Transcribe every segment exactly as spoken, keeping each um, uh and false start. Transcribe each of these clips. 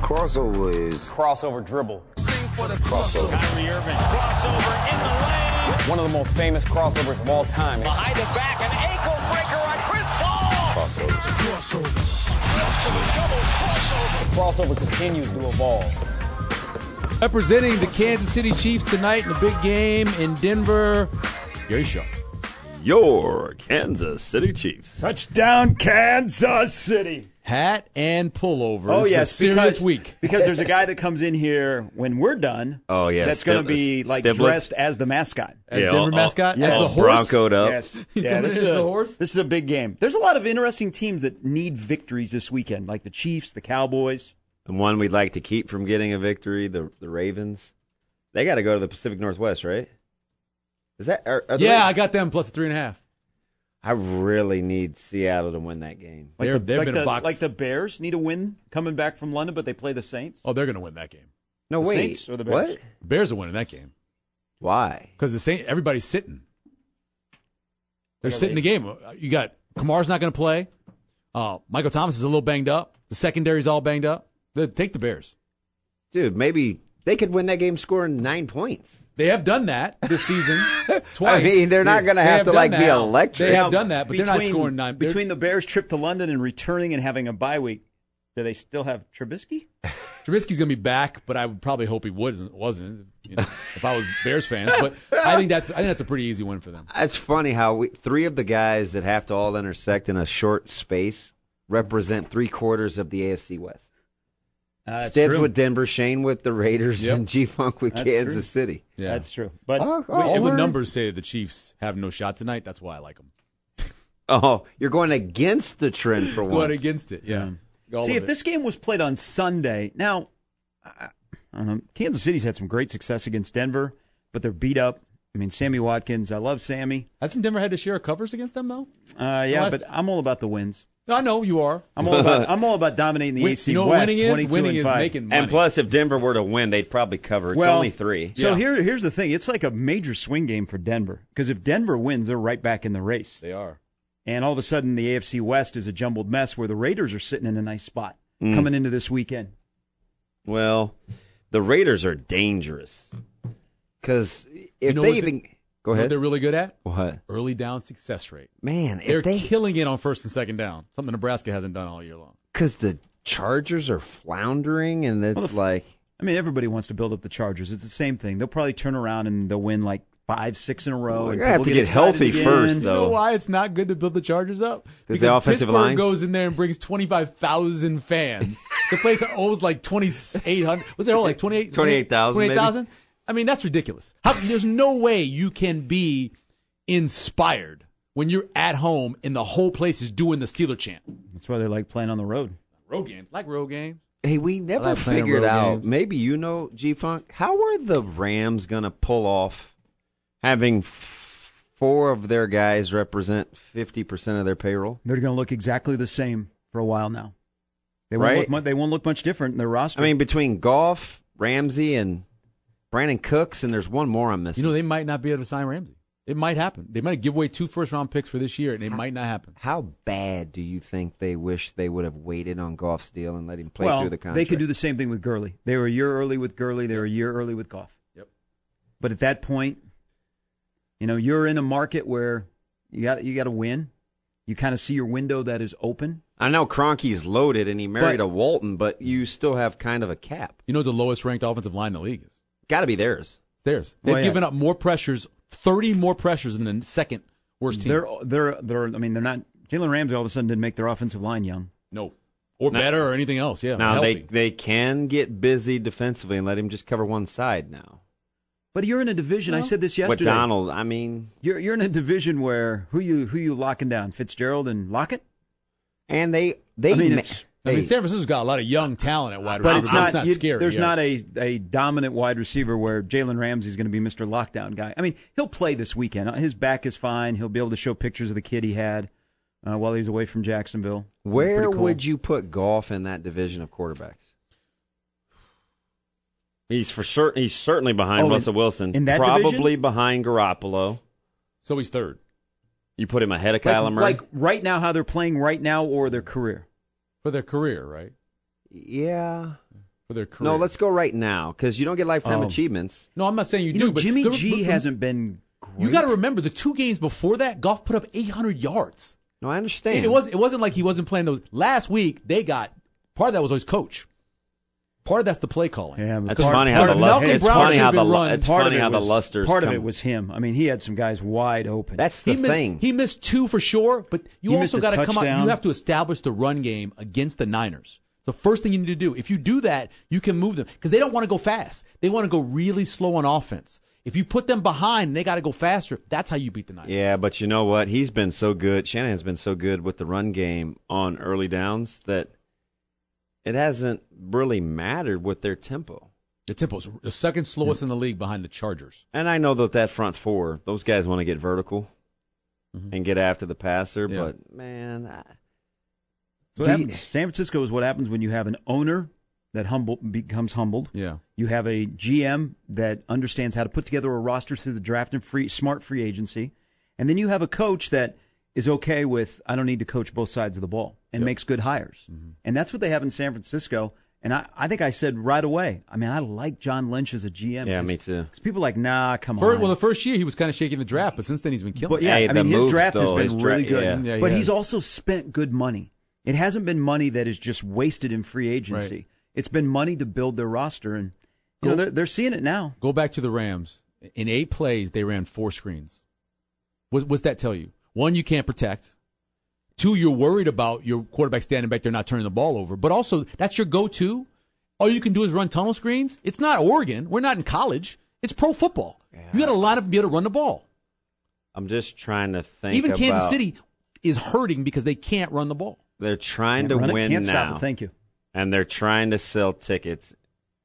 Crossover is crossover dribble. Sing for the crossover. Kyrie Irving, crossover in the lane. One of the most famous crossovers of all time. Behind the back, an ankle breaker on Chris Paul. crossovers. Crossover. Double crossover. The crossover continues to evolve. Representing the Kansas City Chiefs tonight in the big game in Denver, Gary Shaw. Your Kansas City Chiefs. Touchdown, Kansas City. Hat and pullover. Oh, this yes. is a serious because, week. Because there's a guy that comes in here when we're done. Oh, yeah. That's going to be like Stiblets. dressed as the mascot. As Yeah, Denver all- mascot? yeah, as the all horse? Broncoed up. Yes. He's Yeah, coming this in is, as a, the horse? this is a big game. There's a lot of interesting teams that need victories this weekend, like the Chiefs, the Cowboys. The one we'd like to keep from getting a victory, the the Ravens. They got to go to the Pacific Northwest, right? Is that? Are, are the Yeah, Ravens- I got them plus a three and a half. I really need Seattle to win that game. Like They're- the, they've like been a the, box- like the Bears need a win coming back from London, but they play the Saints. Oh, they're going to win that game. No, The wait. Saints or the Bears? What? The Bears are winning that game Why? because the Saint, everybody's sitting. They're What are sitting they- the game. You got Kamar's not going to play. Uh, Michael Thomas is a little banged up. The secondary's all banged up. They take the Bears. Dude, maybe they could win that game scoring nine points. They have done that this season twice. I mean, they're not going to They have to, done like, be that. electric. They have Now, done that, but they're not scoring nine. They're- Between the Bears' trip to London and returning and having a bye week, do they still have Trubisky? Trubisky's going to be back, but I would probably hope he wasn't. wasn't you know, if I was Bears fans, but I think that's I think that's a pretty easy win for them. It's funny how we, three of the guys that have to all intersect in a short space represent three quarters of the A F C West. Uh, that's Stibbs true. with Denver, Shane with the Raiders, Yep. and G-Funk with That's Kansas true. City. Yeah, That's true. But Oh, oh, all the word. numbers say the Chiefs have no shot tonight. That's why I like them. Oh, you're going against the trend for Going once. against it, yeah. All see, of if it. this game was played on Sunday, now, I, I don't know, Kansas City's had some great success against Denver, but they're beat up. I mean, Sammy Watkins, I love Sammy. hasn't Denver had to share covers against them though? Uh, yeah, last- but I'm all about the wins. I know you are. I'm all about I'm all about dominating the Win- A C you know what West. winning is? twenty-two Winning and is five. making money. And plus, if Denver were to win, they'd probably cover. It's Well, only three. So Yeah. here, here's the thing. It's like a major swing game for Denver because if Denver wins, they're right back in the race. they are. And all of a sudden, the A F C West is a jumbled mess where the Raiders are sitting in a nice spot Mm. coming into this weekend. Well, the Raiders are dangerous because if You know they what even they- go You know what ahead, they're really good at? what Early down success rate. man, if They're they killing it on first and second down. Something Nebraska hasn't done all year long. because the Chargers are floundering, and it's Well, the f- like I mean, everybody wants to build up the Chargers. It's the same thing. They'll probably turn around and they'll win like five, six in a row. Well, and you're gonna have people to get excited healthy again. first, You though. know why it's not good to build the Chargers up? the Because offensive Pittsburgh line? goes in there and brings twenty-five thousand fans. The place holds like twenty-eight hundred. Was there like twenty-eight? twenty-eight thousand, maybe? twenty-eight thousand? I mean, that's ridiculous. How, there's no way you can be inspired when you're at home and the whole place is doing the Steeler chant. That's why they like playing on the road. Road games. Like road games. Hey, we never like playing figured road out. games. Maybe you know, G-Funk, how are the Rams going to pull off having f- four of their guys represent fifty percent of their payroll? They're going to look exactly the same for a while now. They won't, Right? look, mu- they won't look much different in their roster. I mean, between Goff, Ramsey, and Brandon Cooks, and there's one more I'm missing. You know, they might not be able to sign Ramsey. It might happen. They might give away two first-round picks for this year, and it might not happen. How bad do you think they wish they would have waited on Goff's deal and let him play well, through the contract? they could do the same thing with Gurley. They were a year early with Gurley. They were a year early with Goff. Yep. But at that point, you know, you're in a market where you got you got to win. You kind of see your window that is open. I know Kroenke's loaded and he married But- a Walton, but you still have kind of a cap. You know what the lowest-ranked offensive line in the league is? Got to be theirs. It's theirs. They've Well, yeah. given up more pressures, thirty more pressures than the second worst team. They're they're they're. I mean, they're not. Jalen Ramsey all of a sudden didn't make their offensive line young. no. Or Now- better or anything else, yeah. Now they healthy. they can get busy defensively and let him just cover one side now. But you're in a division. I said this yesterday. But Donald, I mean, You're you're in a division where who you who you locking down? Fitzgerald and Lockett. and they they I mean, ma- it's- I mean, hey, San Francisco's got a lot of young talent at wide But receiver. it's not. not you- scary. there's yeah. not a, a dominant wide receiver where Jalen Ramsey's going to be Mister Lockdown guy. I mean, he'll play this weekend. His back is fine. He'll be able to show pictures of the kid he had uh, while he was away from Jacksonville. where Pretty cool. would you put Goff in that division of quarterbacks? He's for certain. He's certainly behind Oh, in- Russell Wilson. in that probably division? behind Garoppolo. So he's third. You put him ahead of Like, Kyler Murray. like right now, how they're playing right now, or their career. For their career, right? yeah, for their career. No, let's go right now because you don't get lifetime Oh. achievements. No, I'm not saying you, You do. know, but Jimmy go- G but- hasn't been great. You got to remember the two games before that, Goff put up eight hundred yards. No, I understand. It was it wasn't like he wasn't playing those. Last week they got part of that was always coach. Part of that's the play calling. Yeah, but That's part- funny how part the of- lust- Malcolm it's Brown funny should how have the been lu- run. it's part of funny it how the was, lusters part come. of it was him. I mean, he had some guys wide open. That's the He missed, thing. he missed two for sure, but you He missed also a got to come out. touchdown. You have to establish the run game against the Niners. It's the first thing you need to do. If you do that, you can move them because they don't want to go fast. They want to go really slow on offense. If you put them behind and they got to go faster, that's how you beat the Niners. Yeah, but you know what? He's been so good. Shanahan's been so good with the run game on early downs that it hasn't really mattered with their tempo. The tempo's the second slowest in the league behind the Chargers. And I know that that front four, those guys want to get vertical and get after the passer, Yeah. but man, I, So what Do you- happens, San Francisco is what happens when you have an owner that humble becomes humbled. Yeah. You have a G M that understands how to put together a roster through the draft and free smart free agency, and then you have a coach that is okay with I don't need to coach both sides of the ball and Yep. makes good hires, Mm-hmm. and that's what they have in San Francisco. And I, I think I said right away. I mean, I like John Lynch as a G M. Yeah, 'cause- me too. 'cause people are like, nah, come For, on. well, the first year he was kind of shaking the draft, but since then he's been killing. But it. yeah, Hey, I the mean, his moves, draft has though, been his dra- really good. yeah. Yeah, he but has. he's also spent good money. It hasn't been money that is just wasted in free agency. Right. It's been money to build their roster, and you know Go- they're, they're seeing it now. Go back to the Rams. In eight plays, they ran four screens. What, what's that tell you? One, you can't protect. Two, you're worried about your quarterback standing back there not turning the ball over. But also, that's your go-to. All you can do is run tunnel screens. It's not Oregon. We're not in college. It's pro football. You got to line up and be able to run the ball. I'm just trying to think. Even Kansas about- City is hurting because they can't run the ball. They're trying Can't to run it, win can't now, stop it. Thank you. and they're trying to sell tickets.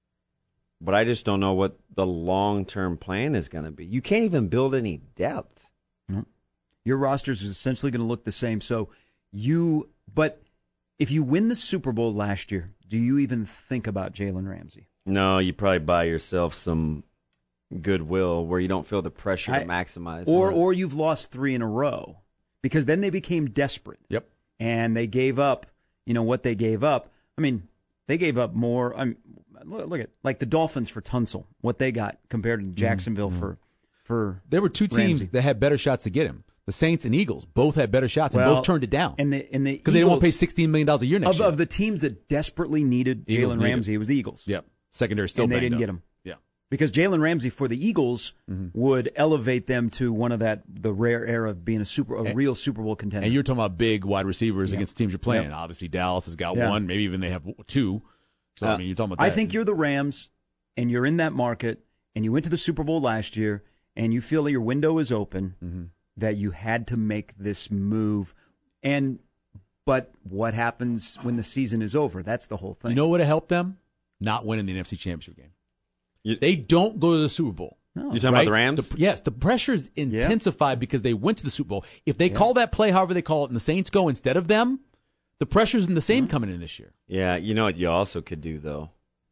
But I just don't know what the long-term plan is going to be. You can't even build any depth. Your rosters is essentially going to look the same. So you, but if you win the Super Bowl last year, do you even think about Jalen Ramsey? No, you probably buy yourself some goodwill where you don't feel the pressure I- to maximize. Or it. or you've lost three in a row because then they became desperate. Yep. And they gave up, you know, what they gave up. I mean, they gave up more. I mean, look, look at like the Dolphins for Tunsil, what they got compared to Jacksonville for for. There were two teams Ramsey. that had better shots to get him. The Saints and Eagles both had better shots, and Well, both turned it down. And the and the because they didn't want to pay Eagles- sixteen million dollars a year next of, year. of the teams that desperately needed Eagles Jalen needed. Ramsey, it was the Eagles. Yep. Secondary still and they banged didn't up. get him. Yeah. Because Jalen Ramsey for the Eagles would elevate them to one of that the rare era of being a super a And- real Super Bowl contender. And you're talking about big wide receivers Yeah. against the teams you're playing. Yep. Obviously, Dallas has got Yeah. one. Maybe even they have two. So, I Uh, mean, you're talking about that. I think you're the Rams, and you're in that market, and you went to the Super Bowl last year, and you feel that your window is open, Mm-hmm. that you had to make this move. And but what happens when the season is over? That's the whole thing. You know what would have helped them? Not winning the N F C Championship game. You- They don't go to the Super Bowl. No. You're talking right? about the Rams? The- yes, the pressure is intensified because they went to the Super Bowl. If they call that play however they call it and the Saints go instead of them, the pressure's in the same Mm-hmm. coming in this year. Yeah, you know what you also could do, though,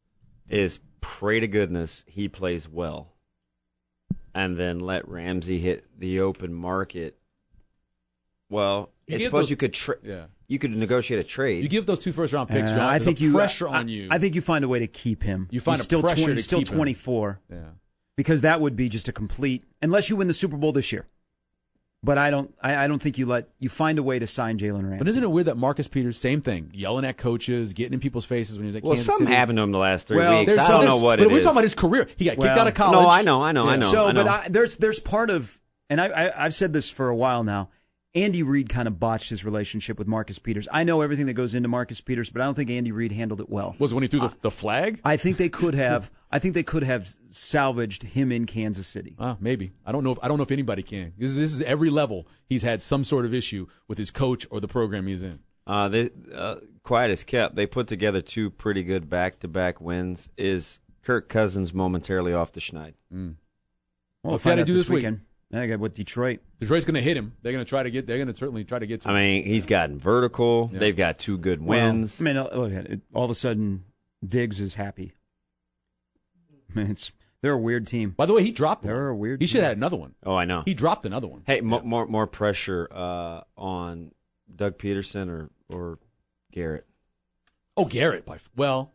is pray to goodness he plays well and then let Ramsey hit the open market. Well, You I give suppose those- you could tra- Yeah. you could negotiate a trade. You give those two first round picks, Uh, John, I the think you pressure I, on you. I think you find a way to keep him. You find he's a still pressure twenty, to he's still keep him. twenty-four. yeah. Because that would be just a complete unless you win the Super Bowl this year. But I don't I, I don't think you let you find a way to sign Jalen Ramsey. But isn't it weird that Marcus Peters, same thing, yelling at coaches, getting in people's faces when he was at well, Kansas something City. happened to him the last three Well, weeks. there's I some- don't know there's- what but it we're is. talking about his career. He got kicked Well, out of college. No, I know, I know, I Yeah. know. So, I know. but I, there's there's part of, and I, I I've said this for a while now. Andy Reid kind of botched his relationship with Marcus Peters. I know everything that goes into Marcus Peters, but I don't think Andy Reid handled it well. Was it when he threw the, the flag? I think they could have. I think they could have salvaged him in Kansas City. Uh, maybe. I don't know if I don't know if anybody can. This is, this is every level he's had some sort of issue with his coach or the program he's in. Uh, they, uh, quiet as kept. They put together two pretty good back-to-back wins. Is Kirk Cousins momentarily off the schneid? Well, Let's see how find they out do this week. weekend. I got with Detroit. Detroit's going to hit him. They're going to try to get. They're going to certainly try to get to I him. mean, he's gotten vertical. Yeah. They've got two good wins. Well, I mean, look at it. All of a sudden, Diggs is happy. I mean, it's they're a weird team. By the way, he dropped one. They're a weird He should team. have had another one. oh, I know. He dropped another one. Hey, mo- more more pressure uh, on Doug Peterson or or Garrett. Oh, Garrett. By well,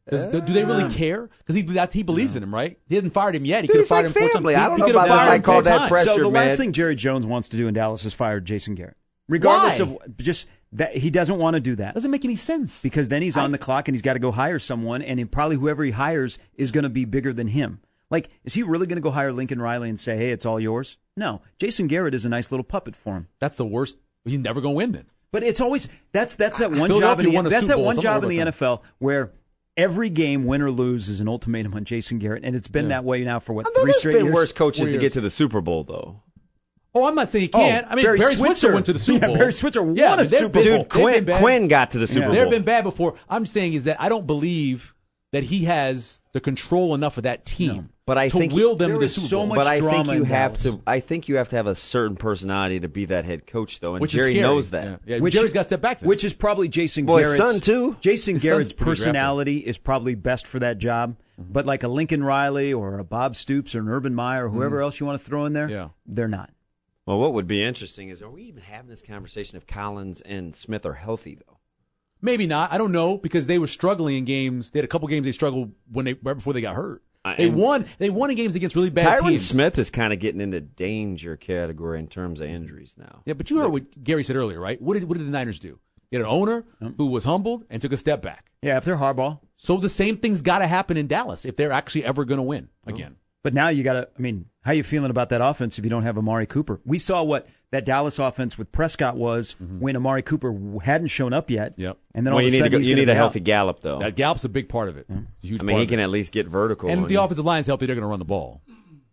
Does, do they really care? Because he that, he believes in him, right? He hasn't fired him yet. He Dude, could have he's fired like him four family. times. I don't he know could have about that. fired I him call four that times. pressure. So the man. last thing Jerry Jones wants to do in Dallas is fire Jason Garrett, regardless Why? of just that he doesn't want to do that. Doesn't make any sense. Because then he's on the clock and he's got to go hire someone, and he, probably whoever he hires is going to be bigger than him. Like, is he really going to go hire Lincoln Riley and say, hey, it's all yours? No. Jason Garrett is a nice little puppet for him. That's the worst. He's never going to win then. But it's always that's that's that one Philadelphia job in the, won a that's Super that Bowl, one so I'm job worried in the about N F L where every game, win or lose, is an ultimatum on Jason Garrett, and it's been Yeah. that way now for what I know three there's straight been years. worse coaches Four to years. get to the Super Bowl, though. Oh, I'm not saying he can't. Oh, I mean, Barry Barry, Switzer, Switzer went to the Super Yeah, Bowl. Barry Switzer won yeah, a but they've Super been- Bowl. Dude, they've Quinn, been bad. Quinn got to the Super Yeah. Bowl. They've been bad before. I'm saying is that I don't believe that he has the control enough of that team No. But I to think will them there to the is Super so Bowl. much But I think drama you in have Dallas. to. I think you have to have a certain personality to be that head coach, though, and Which Jerry is scary. knows that. Yeah, yeah. Which- Jerry's got to step back. Then. Which is probably Jason Well, his Garrett's son, too. Jason His Garrett's son's pretty drafted. personality is probably best for that job. Mm-hmm. But like a Lincoln Riley or a Bob Stoops or an Urban Meyer or whoever else you want to throw in there, Yeah. they're not. Well, what would be interesting is, are we even having this conversation if Collins and Smith are healthy, though? Maybe not. I don't know because they were struggling in games. They had a couple games they struggled when they right before they got hurt. I- They and- won. They won in games against really bad Tyron teams. Smith is kind of getting into danger category in terms of injuries now. Yeah, but you heard what Gary said earlier, right? What did what did the Niners do? They had an owner who was humbled and took a step back. Yeah, if they're Harbaugh. So the same thing's got to happen in Dallas if they're actually ever going to win again. But now you got to, I mean, how you feeling about that offense if you don't have Amari Cooper? We saw what that Dallas offense with Prescott was when Amari Cooper hadn't shown up yet. Yep. And then all Well, you of a need, to sudden go, he's you gonna need a be healthy out. Gallup, though. That Gallup's a big part of it. It's a huge I mean, part he of can it. at least get vertical. And if on the you. offensive line's healthy, they're going to run the ball.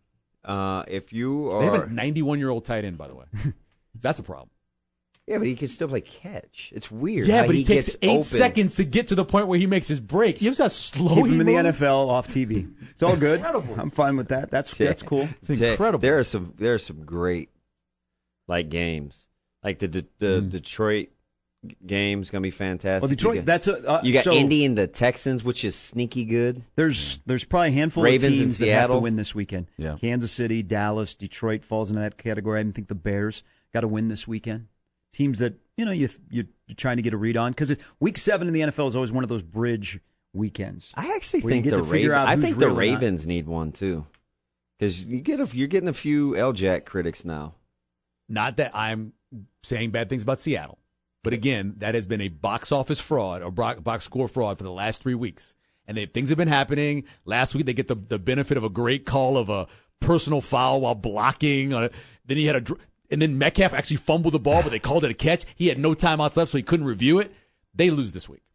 Uh, if you They have are, a ninety-one-year-old tight end, by the way. That's a problem. yeah, but he can still play catch. It's weird. Yeah, how but he, takes gets eight open. seconds to get to the point where he makes his break. You know how slow Keep he him in the moves? N F L off T V. It's all good. Incredible. I'm fine with that. That's that's cool. It's incredible. There are some. There are some great, like games, like the the, the Detroit g- game's gonna be fantastic. Well, Detroit. You got, That's a, uh, you got so Indy and the Texans, which is sneaky good. There's there's probably a handful Ravens of in teams that have to Seattle. win this weekend. Yeah. Kansas City, Dallas, Detroit falls into that category. I didn't think the Bears got to win this weekend. Teams that you know you you you're trying to get a read on because week seven in the N F L is always one of those bridge weekends. I actually Where you think get the to figure Ravens. out I who's think the real or not. Ravens need one too, because you get a, you're getting a few L-Jack critics now. Not that I'm saying bad things about Seattle, but again, that has been a box office fraud or bro- box score fraud for the last three weeks. And they, things have been happening. Last week, they get the, the benefit of a great call of a personal foul while blocking. Uh, then he had a, dr- and then Metcalf actually fumbled the ball, but they called it a catch. He had no timeouts left, so he couldn't review it. They lose this week.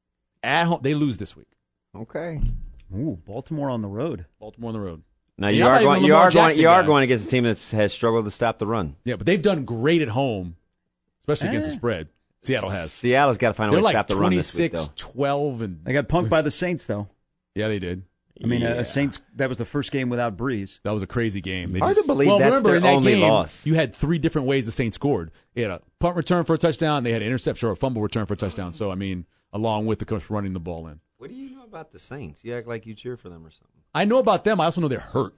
At home, they lose this week. Okay. Ooh, Baltimore on the road. Baltimore on the road. Now And you I'm are not even going. a You Lamar are going. Jackson You are guy. going against a team that has struggled to stop the run. Yeah, but they've done great at home, especially against Eh. the spread. Seattle has. Seattle's got to find a They're way to like stop the run this week, twenty-six, though. twelve, and They got punked by the Saints though. yeah, they did. I mean, Yeah. uh, Saints. That was the first game without Breeze. That was a crazy game. They Hard just, to believe well, that's remember their in that only game, loss. you had three different ways the Saints scored. They had a punt return for a touchdown. They had an interception or a fumble return for a touchdown. So, I mean, along with the coach running the ball in. What do you know about the Saints? You act like you cheer for them or something. I know about them. I also know they're hurt.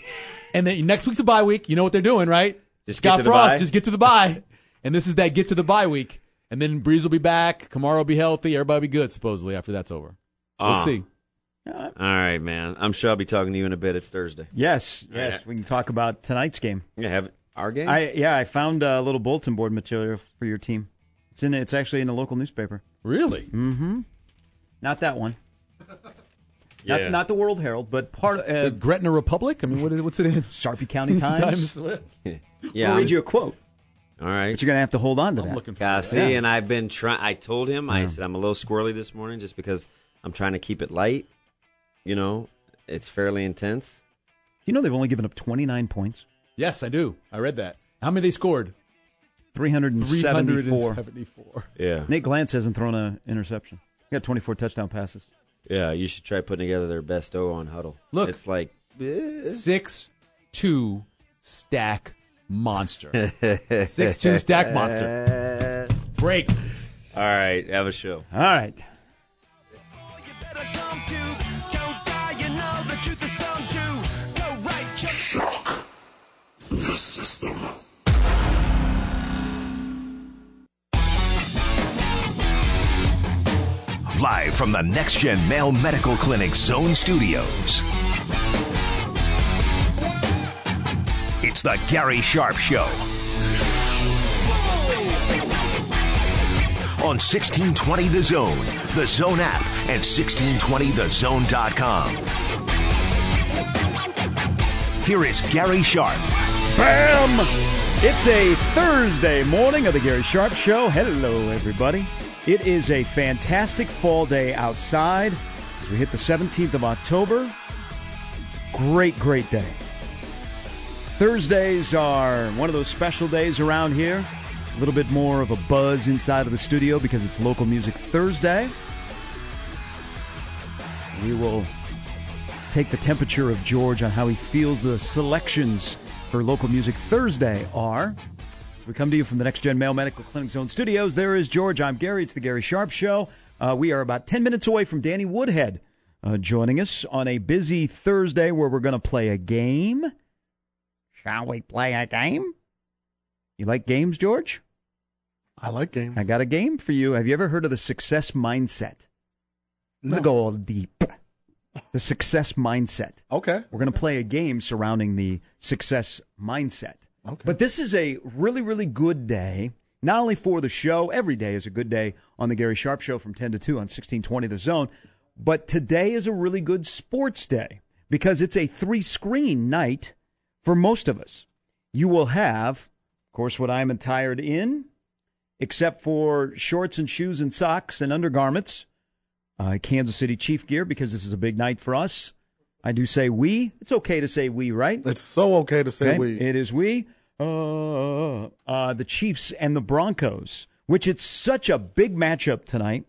And then next week's a bye week. You know what they're doing, right? Just get Scott to the Frost, bye? just get to the bye. And this is that get to the bye week. And then Breeze will be back. Kamara will be healthy. Everybody will be good, supposedly, after that's over. We'll Ah. see. All right, man. I'm sure I'll be talking to you in a bit. It's Thursday. Yes, yes. Yeah. We can talk about tonight's game. Yeah, have it. Our game. I yeah, I found a little bulletin board material for your team. It's in. It's actually in a local newspaper. Really? Mm-hmm. Not that one. Yeah. Not not the World Herald, but part of uh, The Gretna Republic? I mean, what is, what's it in? Sarpy County Times. What? yeah. I'll I'm- read you a quote, all right. but you're gonna have to hold on to I'm that. looking for Yeah, that. see, Yeah. and I've been trying. I told him. I said I'm a little squirrely this morning, just because I'm trying to keep it light. You know, it's fairly intense. You know they've only given up twenty-nine points, Yes, I do. I read that. How many they scored? three hundred seventy-four. seventy-four. Yeah. Nate Glantz hasn't thrown an interception. He got twenty-four touchdown passes. Yeah, you should try putting together their best O on Huddle. Look. It's like eh. six two stack monster. six two stack monster. Break. All right, have a show. All right. Shock the system. Live from the Next Gen Male Medical Clinic Zone Studios. It's the Gary Sharp Show on sixteen twenty The Zone, The Zone app, and sixteen twenty the zone dot com. Here is Gary Sharp. Bam! It's a Thursday morning of the Gary Sharp Show. Hello, everybody. It is a fantastic fall day outside as we hit the seventeenth of October. Great, great day. Thursdays are one of those special days around here. A little bit more of a buzz inside of the studio because it's Local Music Thursday. We will take the temperature of George on how he feels the selections for Local Music Thursday are. We come to you from the Next Gen Male Medical Clinic Zone Studios. There is George. I'm Gary. It's the Gary Sharp Show. Uh, we are about ten minutes away from Danny Woodhead uh, joining us on a busy Thursday where we're going to play a game. Shall we play a game? You like games, George? I like games. I got a game for you. Have you ever heard of the success mindset? I'm No. going to go all deep. The success mindset. Okay. We're going to play a game surrounding the success mindset. Okay. But this is a really, really good day, not only for the show. Every day is a good day on the Gary Sharp Show from ten to two on sixteen twenty The Zone. But today is a really good sports day because it's a three-screen night for most of us. You will have, of course, what I'm attired in, except for shorts and shoes and socks and undergarments. Uh, Kansas City Chief gear, because this is a big night for us. I do say we. It's okay to say we, right? It's so okay to say Okay? we. It is we. Uh, uh, the Chiefs and the Broncos, which it's such a big matchup tonight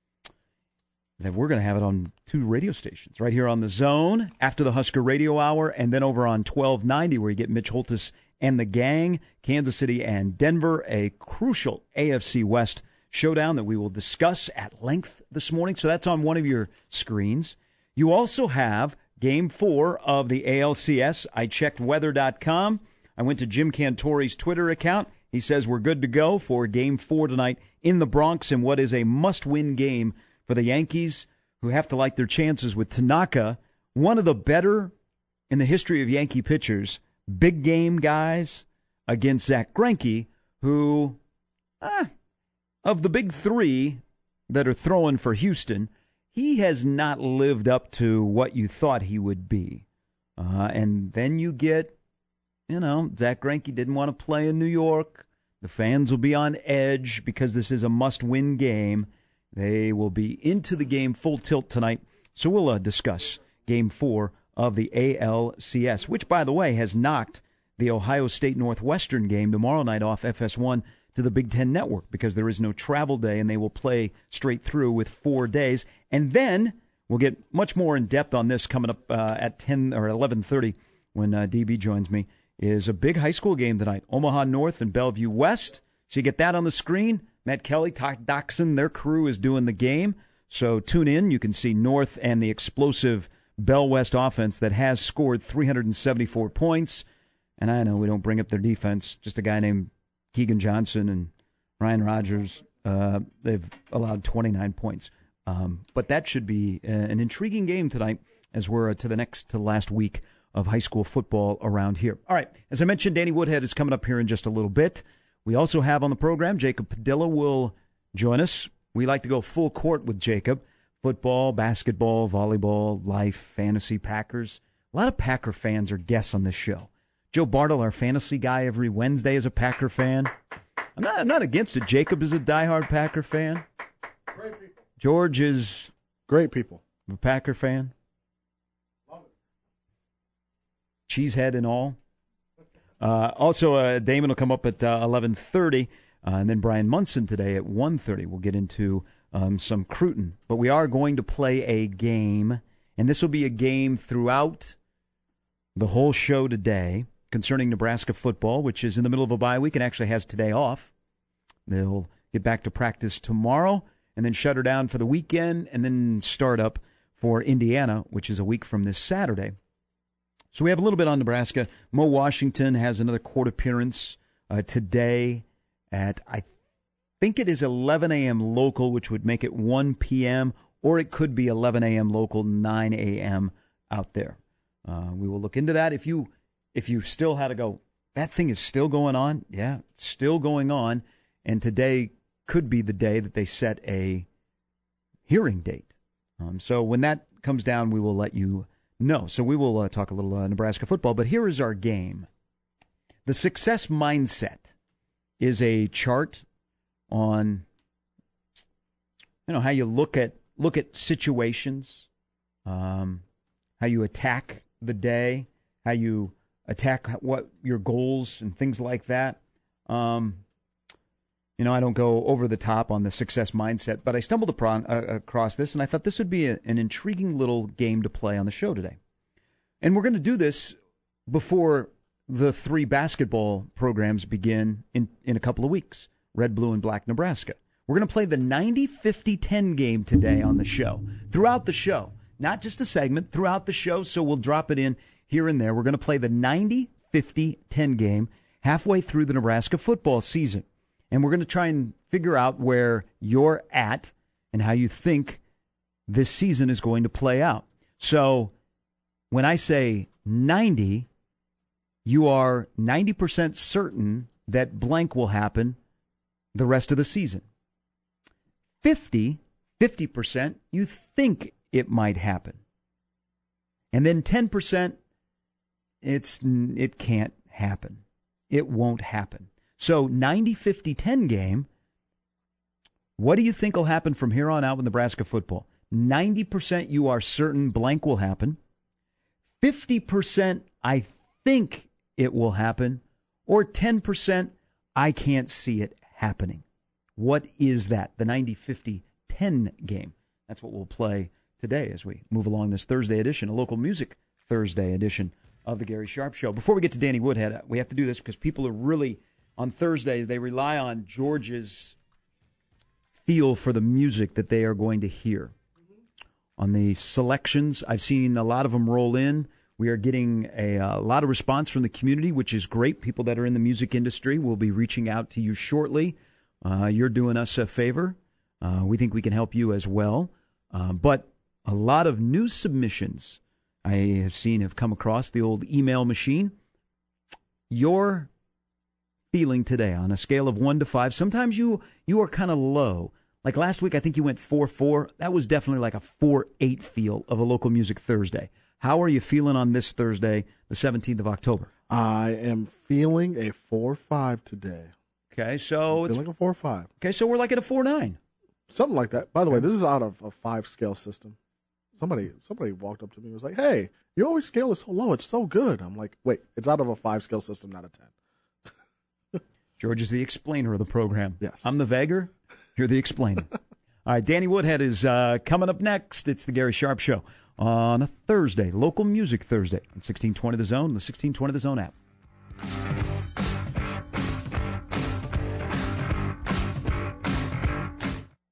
that we're going to have it on two radio stations, right here on The Zone after the Husker Radio Hour, and then over on twelve ninety where you get Mitch Holtis and the gang, Kansas City and Denver, a crucial A F C West showdown that we will discuss at length this morning. So that's on one of your screens. You also have Game four of the A L C S. I checked weather dot com. I went to Jim Cantori's Twitter account. He says we're good to go for Game four tonight in the Bronx in what is a must-win game for the Yankees, who have to like their chances with Tanaka, one of the better in the history of Yankee pitchers, big game guys, against Zach Greinke, who, ah, of the big three that are throwing for Houston, he has not lived up to what you thought he would be. Uh, and then you get, you know, Zach Greinke didn't want to play in New York. The fans will be on edge because this is a must-win game. They will be into the game full tilt tonight. So we'll uh, discuss Game four of the A L C S, which, by the way, has knocked the Ohio State Northwestern game tomorrow night off F S one to the Big Ten Network because there is no travel day, and they will play straight through with four days. And then we'll get much more in depth on this coming up uh, at ten or eleven thirty when uh, D B joins me. Is a big high school game tonight, Omaha North and Bellevue West. So you get that on the screen. Matt Kelly, Todd Doxson, their crew is doing the game. So tune in. You can see North and the explosive Bell West offense that has scored three hundred seventy-four points. And I know we don't bring up their defense. Just a guy named Keegan Johnson and Ryan Rogers. Uh, they've allowed twenty-nine points. Um, but that should be uh, an intriguing game tonight as we're uh, to the next to last week of high school football around here. All right, as I mentioned, Danny Woodhead is coming up here in just a little bit. We also have on the program, Jacob Padilla will join us. We like to go full court with Jacob. Football, basketball, volleyball, life, fantasy, Packers. A lot of Packer fans are guests on this show. Joe Bartle, our fantasy guy, every Wednesday is a Packer fan. I'm not, I'm not against it. Jacob is a diehard Packer fan. Great people. George is Great people. a Packer fan. Cheesehead and all. Uh, also, uh, Damon will come up at uh, eleven thirty, uh, and then Brian Munson today at one thirty. We'll get into um, some Cruton. But we are going to play a game, and this will be a game throughout the whole show today concerning Nebraska football, which is in the middle of a bye week and actually has today off. They'll get back to practice tomorrow and then shut her down for the weekend and then start up for Indiana, which is a week from this Saturday. So we have a little bit on Nebraska. Mo Washington has another court appearance uh, today at, I think it is eleven a.m. local, which would make it one p.m. or it could be eleven a.m. local, nine a.m. out there. Uh, we will look into that. If you if you still had to go, that thing is still going on. Yeah, it's still going on. And today could be the day that they set a hearing date. Um, so when that comes down, we will let you know. So we will uh, talk a little uh, Nebraska football. But here is our game. The success mindset is a chart on, you know, how you look at look at situations, um, how you attack the day, how you attack what your goals and things like that. Um, you know, I don't go over the top on the success mindset, but I stumbled upon, uh, across this, and I thought this would be a, an intriguing little game to play on the show today. And we're going to do this before the three basketball programs begin in, in a couple of weeks, Red, Blue, and Black Nebraska. We're going to play the ninety fifty ten game today on the show, throughout the show, not just a segment, throughout the show, so we'll drop it in here and there. We're going to play the ninety fifty ten game halfway through the Nebraska football season. And we're going to try and figure out where you're at and how you think this season is going to play out. So when I say ninety, you are ninety percent certain that blank will happen the rest of the season. fifty, fifty percent, you think it might happen. And then ten percent, it's it can't happen. It won't happen. So ninety fifty ten game, what do you think will happen from here on out with Nebraska football? ninety percent you are certain blank will happen. fifty percent I think it will happen. Or ten percent I can't see it happening. What is that? The ninety fifty ten game. That's what we'll play today as we move along this Thursday edition, a local music Thursday edition of the Gary Sharp Show. Before we get to Danny Woodhead, we have to do this because people are really, on Thursdays, they rely on George's feel for the music that they are going to hear. On the selections, I've seen a lot of them roll in. We are getting a, a lot of response from the community, which is great. People that are in the music industry will be reaching out to you shortly. Uh, you're doing us a favor. Uh, we think we can help you as well. Uh, but a lot of new submissions I have seen have come across the old email machine. Your feeling today on a scale of one to five, sometimes you you are kind of low. Like last week, I think you went four four. That was definitely like a four eight feel of a local music Thursday. How are you feeling on this Thursday, the seventeenth of October? I am feeling a four five today. Okay, so I'm it's feeling a four five. Okay, so we're like at a four nine. Something like that. By the way, this is out of a five scale system. Somebody somebody walked up to me and was like, "Hey, you always scale it so low. It's so good." I'm like, "Wait, it's out of a five scale system, not a ten." George is the explainer of the program. Yes. I'm the vagger. You're the explainer. All right, Danny Woodhead is uh, coming up next. It's the Gary Sharp Show on a Thursday, local music Thursday on sixteen twenty The Zone, the sixteen twenty The Zone app.